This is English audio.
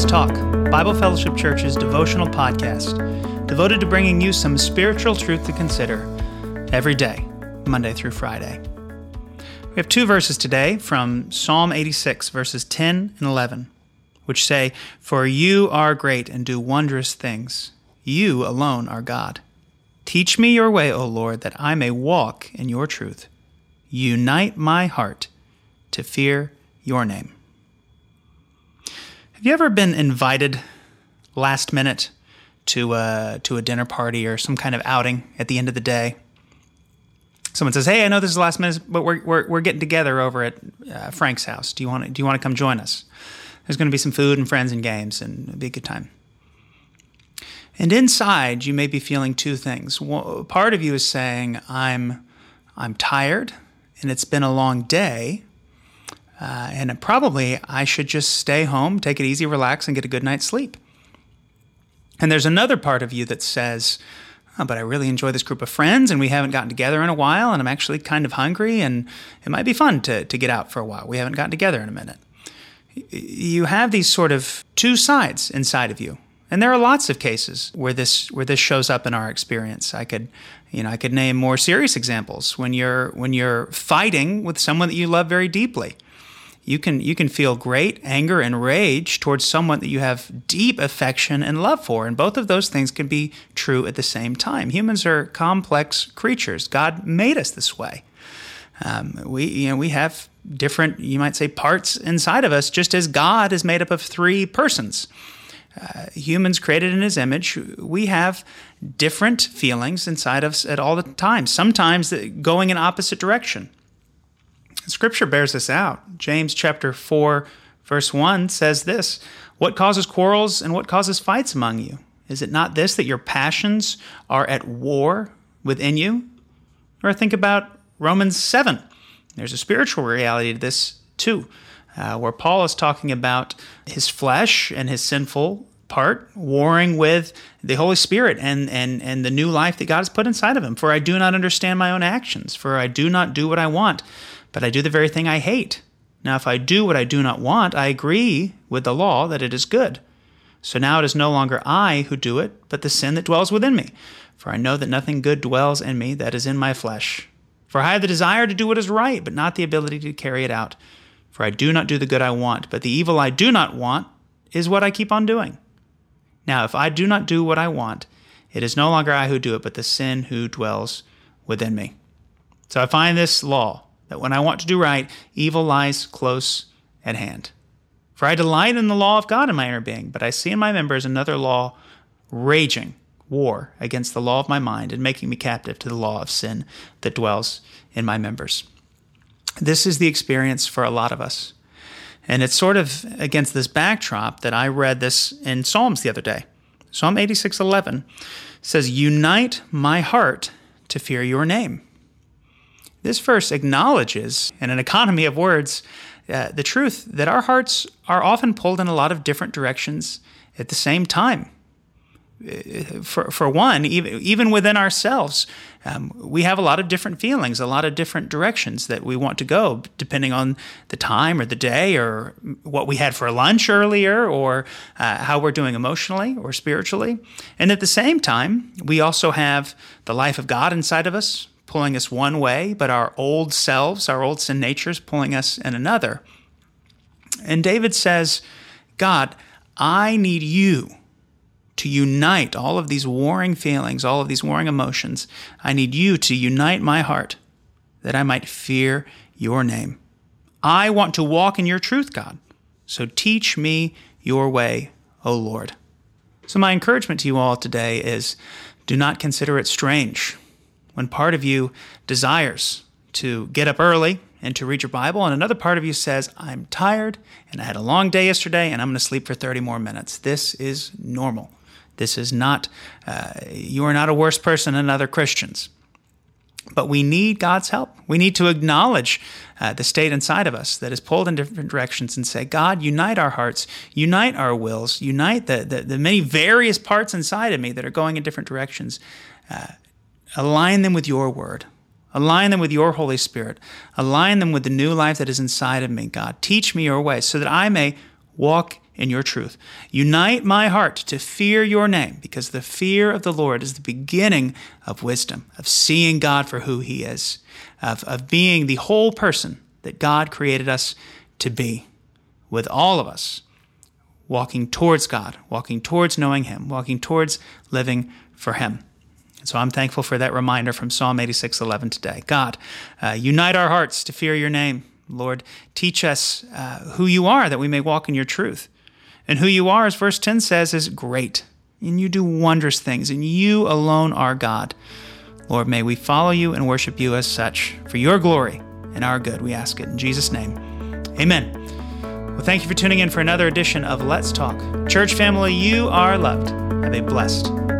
Talk, Bible Fellowship Church's devotional podcast, devoted to bringing you some spiritual truth to consider every day, Monday through Friday. We have two verses today from Psalm 86, verses 10 and 11, which say, "For you are great and do wondrous things. You alone are God. Teach me your way, O Lord, that I may walk in your truth. Unite my heart to fear your name." Have you ever been invited last minute to a dinner party or some kind of outing at the end of the day? Someone says, "Hey, I know this is the last minute, but we're getting together over at Frank's house. Do you want to come join us? There's going to be some food and friends and games, and it'll be a good time." And inside, you may be feeling two things. Part of you is saying, "I'm tired, and it's been a long day." And probably I should just stay home, take it easy, relax, and get a good night's sleep. And there's another part of you that says, "Oh, but I really enjoy this group of friends, and we haven't gotten together in a while, and I'm actually kind of hungry, and it might be fun to get out for a while. We haven't gotten together in a minute." You have these sort of two sides inside of you. And there are lots of cases where this shows up in our experience. I could name more serious examples when you're fighting with someone that you love very deeply. You can feel great anger and rage towards someone that you have deep affection and love for, and both of those things can be true at the same time. Humans are complex creatures. God made us this way. We have different, you might say, parts inside of us, just as God is made up of three persons. Humans created in His image, we have different feelings inside of us at all the time, sometimes going in opposite direction. Scripture bears this out. James chapter 4, verse 1 says this, "What causes quarrels and what causes fights among you? Is it not this, that your passions are at war within you?" Or think about Romans 7. There's a spiritual reality to this too, where Paul is talking about his flesh and his sinful part warring with the Holy Spirit and the new life that God has put inside of him. "For I do not understand my own actions, for I do not do what I want, but I do the very thing I hate. Now if I do what I do not want, I agree with the law that it is good. So now it is no longer I who do it, but the sin that dwells within me. For I know that nothing good dwells in me, that is in my flesh. For I have the desire to do what is right, but not the ability to carry it out. For I do not do the good I want, but the evil I do not want is what I keep on doing. Now if I do not do what I want, it is no longer I who do it, but the sin who dwells within me. So I find this law, that when I want to do right, evil lies close at hand. For I delight in the law of God in my inner being, but I see in my members another law raging war against the law of my mind and making me captive to the law of sin that dwells in my members." This is the experience for a lot of us. And it's sort of against this backdrop that I read this in Psalms the other day. Psalm 86:11 says, "Unite my heart to fear your name." This verse acknowledges, in an economy of words, the truth that our hearts are often pulled in a lot of different directions at the same time. For one, even within ourselves, we have a lot of different feelings, a lot of different directions that we want to go, depending on the time or the day or what we had for lunch earlier or how we're doing emotionally or spiritually. And at the same time, we also have the life of God inside of us, pulling us one way, but our old selves, our old sin natures, pulling us in another. And David says, "God, I need you to unite all of these warring feelings, all of these warring emotions. I need you to unite my heart that I might fear your name. I want to walk in your truth, God. So teach me your way, O Lord." So my encouragement to you all today is, do not consider it strange when part of you desires to get up early and to read your Bible, and another part of you says, "I'm tired, and I had a long day yesterday, and I'm going to sleep for 30 more minutes." This is normal. This is not, you are not a worse person than other Christians. But we need God's help. We need to acknowledge the state inside of us that is pulled in different directions and say, "God, unite our hearts, unite our wills, unite the many various parts inside of me that are going in different directions. Align them with your word. Align them with your Holy Spirit. Align them with the new life that is inside of me, God. Teach me your ways so that I may walk in your truth. Unite my heart to fear your name, because the fear of the Lord is the beginning of wisdom, of seeing God for who he is, of being the whole person that God created us to be, with all of us walking towards God, walking towards knowing him, walking towards living for him. And so I'm thankful for that reminder from Psalm 86:11 today. God, unite our hearts to fear your name. Lord, teach us who you are, that we may walk in your truth. And who you are, as verse 10 says, is great. And you do wondrous things, and you alone are God. Lord, may we follow you and worship you as such. For your glory and our good, we ask it in Jesus' name. Amen. Well, thank you for tuning in for another edition of Let's Talk. Church family, you are loved. Have a blessed